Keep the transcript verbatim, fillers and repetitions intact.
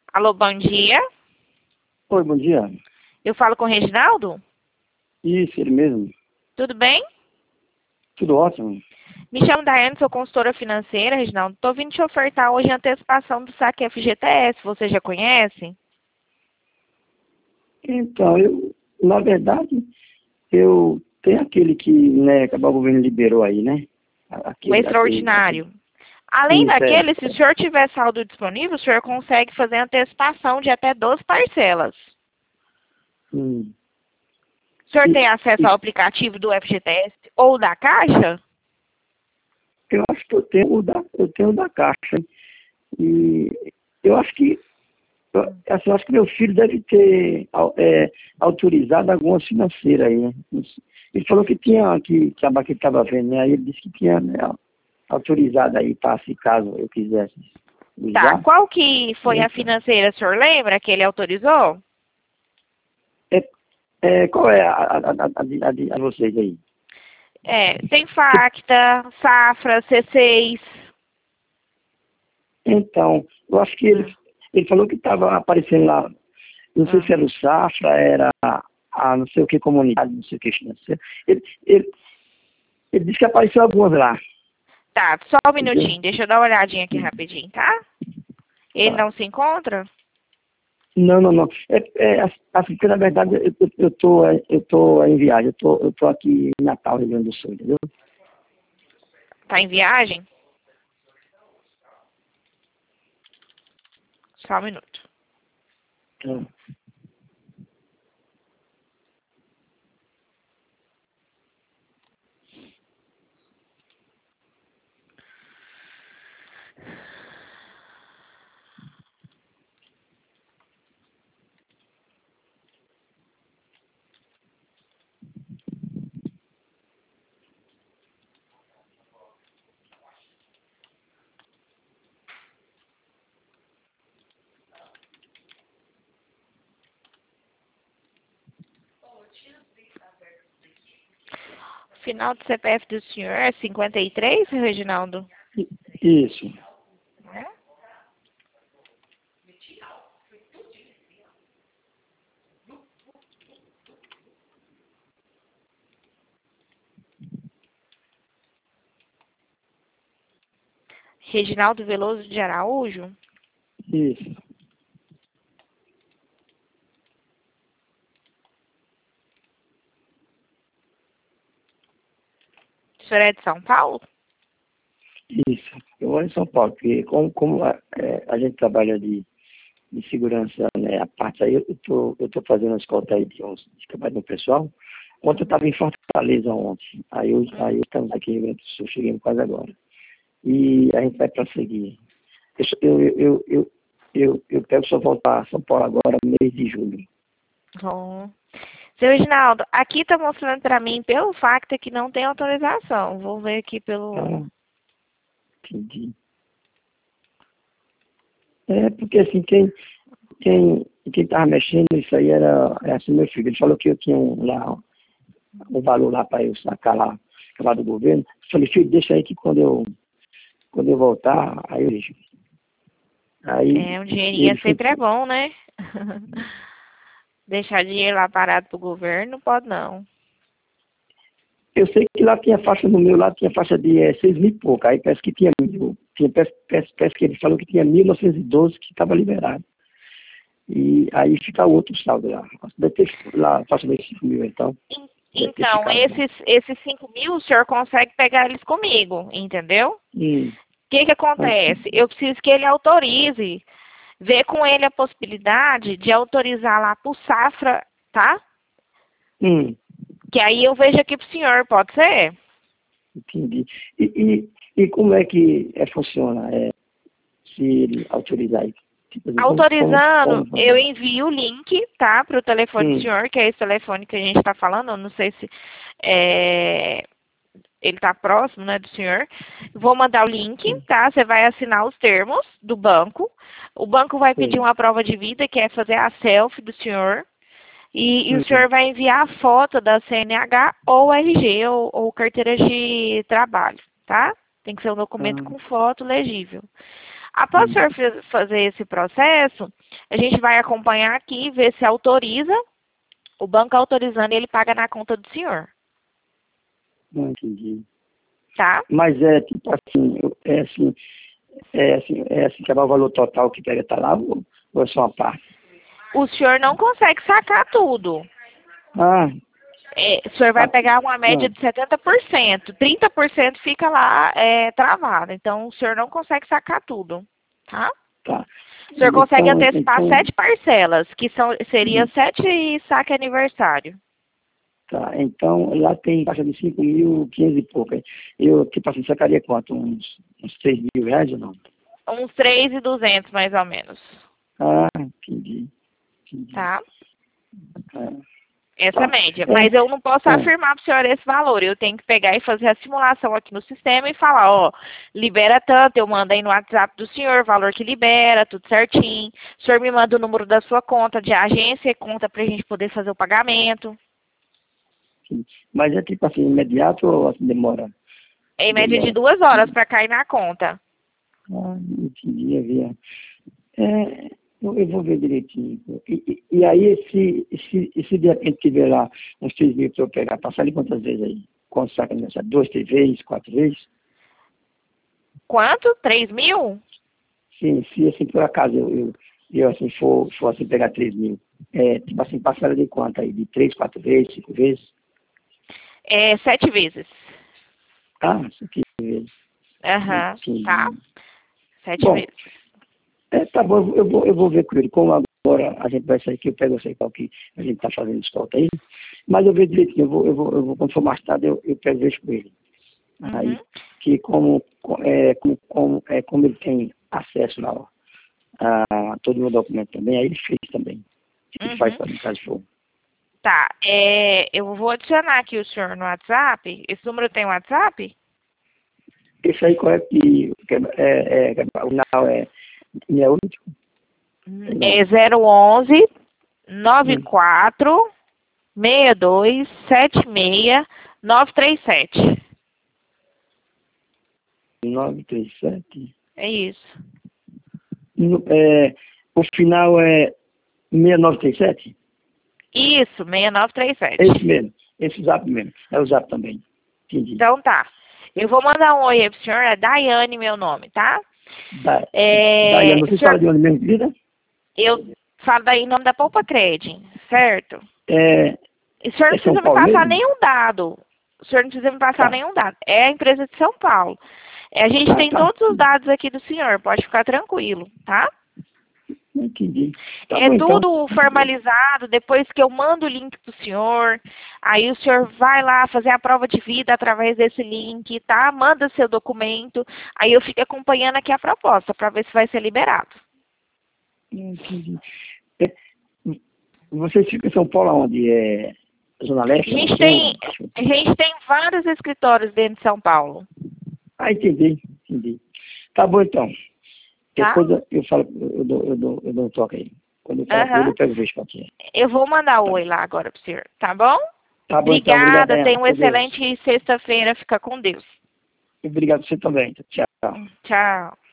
Alô, bom dia. Oi, bom dia. Eu falo com o Reginaldo? Isso, ele mesmo. Tudo bem? Tudo ótimo. Me chamo Daiane, sou consultora financeira, Reginaldo. Estou vindo te ofertar hoje a antecipação do saque F G T S. Você já conhece? Então, eu, na verdade, eu tenho aquele que, né, acabou o governo liberou aí, né? O Aquele, extraordinário. aquele, Além aquele. Isso, daquele, é. se o senhor tiver saldo disponível, o senhor consegue fazer antecipação de até doze parcelas. Hum. O senhor E, tem acesso e ao aplicativo do F G T S ou da Caixa? eu acho que eu tenho o da, eu tenho o da Caixa. Hein? E eu acho que, eu, assim, eu acho que meu filho deve ter é, autorizado alguma financeira aí, né? Ele falou que tinha, que, que a Baque estava vendo, né? Aí ele disse que tinha, né, autorizado aí, tá, se caso eu quisesse Tá. usar. Qual que foi a Então, financeira, o senhor lembra que ele autorizou? é, é, qual é a, a, a, a, de- a, de- a de vocês aí? É, tem Facta, Safra, C seis. Então, eu acho que ele, Ah, ele falou que estava aparecendo lá, não sei ah. se era o Safra, era a, a não sei o que comunidade, não sei o que financeiro. Ele, ele, ele disse que apareceu algumas lá, Tá, só um entendeu? minutinho, deixa eu dar uma olhadinha aqui rapidinho, tá? Ele Tá. não se encontra? Não, não, não. É, é, assim, porque na verdade eu, eu, eu, tô, eu tô em viagem, eu tô, eu tô aqui em Natal, Rio Grande do Sul, entendeu? Tá em viagem? Só um minuto. Então, O final do C P F do senhor é cinquenta e três, Reginaldo? isso. É? Reginaldo Veloso de Araújo? Isso. O senhor é de São Paulo? Isso. Eu moro em São Paulo, porque como, como a, é, a gente trabalha de, de segurança, né, a parte aí, eu tô, eu tô fazendo uma escolta aí de uns de trabalho no pessoal. Ontem eu estava em Fortaleza ontem. Aí, eu, aí estamos aqui em Rio Grande do Sul, cheguei quase agora. E a gente vai prosseguir. Eu, eu, eu, eu, eu, eu quero só voltar a São Paulo agora, mês de julho. Bom. Seu Reginaldo, aqui tá mostrando pra mim, pelo facto que não tem autorização. Vou ver aqui pelo... Ah, entendi. É, porque assim, quem, quem, quem tava mexendo isso aí era, era assim, meu filho. Ele falou que eu tinha um, lá, um valor lá para eu sacar lá, lá do governo. Eu falei, filho, deixa aí que quando eu, quando eu voltar, aí eu vejo. Aí É, um dinheirinho é ele foi. sempre é bom, né? Deixar dinheiro lá parado pro governo, não pode não. Eu sei que lá tinha faixa no meu, lá tinha faixa de é, seis mil e pouco. Aí parece que tinha, tinha parece, parece, parece que ele falou que tinha mil novecentos e doze que estava liberado. E aí fica outro saldo lá. Deve ter lá a faixa de cinco mil, então. En- Deve ter Então, ficado lá. esses, esses cinco mil, o senhor consegue pegar eles comigo, entendeu? O Hum, que que assim, acontece? Eu preciso que ele autorize, ver com ele a possibilidade de autorizar lá pro Safra, tá? hum, Que aí eu vejo aqui pro senhor, pode ser? entendi. E, e, e como é que é, funciona? É, se ele autorizar aí? Tipo assim, como, como, Autorizando, como eu fazer? envio o link, tá, para o telefone do Hum, senhor, que é esse telefone que a gente está falando. Eu não sei se é, ele está próximo, né, do senhor. Vou mandar o link, hum, tá? Você vai assinar os termos do banco. O banco vai pedir sei. uma prova de vida, que é fazer a selfie do senhor. E, e o Hum, senhor vai enviar a foto da C N H ou R G, ou, ou carteira de trabalho, tá? Tem que ser um documento ah, com foto legível. Após o Hum. senhor fe- fazer esse processo, a gente vai acompanhar aqui, ver se autoriza, o banco autorizando, ele paga na conta do senhor, Não entendi. tá? Mas é tipo assim, eu- é assim, é assim, é assim que é o valor total que pega tá lá, ou, ou é só uma parte? O senhor não consegue sacar tudo. Ah, É, o senhor vai tá. pegar uma média Não, de setenta por cento, trinta por cento fica lá é, travado. Então, o senhor não consegue sacar tudo, tá? tá. O senhor consegue Então, antecipar então, sete parcelas, que são, seria hum, sete saque aniversário. tá. Então, lá tem taxa de cinco mil, quinhentos e pouco. hein? Eu, tipo assim, sacaria quanto? Uns, uns três mil reais ou não? Uns três mil e duzentos, mais ou menos, Ah, entendi. Entendi. tá? É, Essa tá. média. É, Mas eu não posso é, afirmar para o senhor esse valor. Eu tenho que pegar e fazer a simulação aqui no sistema e falar, ó, libera tanto, eu mando aí no WhatsApp do senhor, valor que libera, tudo certinho. O senhor me manda o número da sua conta de agência e conta para a gente poder fazer o pagamento. sim. Mas é tipo assim, imediato ou assim, demora? Em média de Demora. duas horas para cair na conta. Ah, entendi, havia. É, eu, eu vou ver direitinho. E, e, e aí, se, se, e se de repente tiver lá uns três mil para eu pegar, passar ali quantas vezes aí? Quantos saca nessa? Duas, três vezes, quatro vezes? Quanto? Três mil? Sim, se assim, por acaso eu, eu, eu assim, for, for assim, pegar três mil, é, tipo assim, passar de quanto aí? De três, quatro vezes, cinco vezes? É, sete vezes. Ah, cinco vezes. Aham, tá? Entendi. Sete Bom, vezes. é, tá bom, eu vou, eu vou ver com ele. Como agora a gente vai sair aqui, eu pego esse qual que a gente está fazendo escolta aí. Mas eu vejo direitinho, eu vou, eu vou, eu vou quando for mais tarde, eu, eu pego e vejo com ele. Aí, Uhum, que como, é, como, como, é, como ele tem acesso lá, ó, a todo o meu documento também, aí ele fez também. Ele faz uhum. para mim, caso for. Tá, é, eu vou adicionar aqui o senhor no WhatsApp. Esse número tem WhatsApp? Esse aí qual é que, que é, é, é, o final é, é único? Não. É zero onze, nove Hum, quatro, seis dois, sete seis, nove três sete. nove três sete. É isso. No- É, o final é seis nove três sete? Isso, seis nove três É esse sete. mesmo, esse zap mesmo. É o zap também. Entendi. Então tá. Eu vou mandar um oi aí pro senhor, é Daiane meu nome, tá? Da, É, Daiane, você fala senhor, de onde mesmo, querida? eu falo daí em nome da Poupa Cred, certo? É, E o senhor não é São precisa me Paulo passar mesmo? nenhum dado. O senhor não precisa me passar Tá, nenhum dado. É a empresa de São Paulo. É, a gente tá, tem tá. todos os dados aqui do senhor, pode ficar tranquilo, tá? Entendi. Tá É bom então. tudo formalizado, depois que eu mando o link pro senhor, aí o senhor vai lá fazer a prova de vida através desse link, tá? Manda seu documento, aí eu fico acompanhando aqui a proposta para ver se vai ser liberado. Entendi. É, você fica em São Paulo aonde? É Zona A Leste, Zona gente Sul? tem, a gente tem vários escritórios dentro de São Paulo, Ah, entendi, entendi. Tá bom então. tá? Depois eu eu falo, eu dou, eu dou, eu dou um toque aí. Quando eu falar com ele, Aham. eu pego e vejo qual que é. Eu vou mandar o Tá, oi lá agora pro senhor, tá bom? tá bom então, obrigado, Obrigada, Dayana. tenha uma Com Deus. excelente sexta-feira, fica com Deus. Obrigado você também. Tchau. Tchau.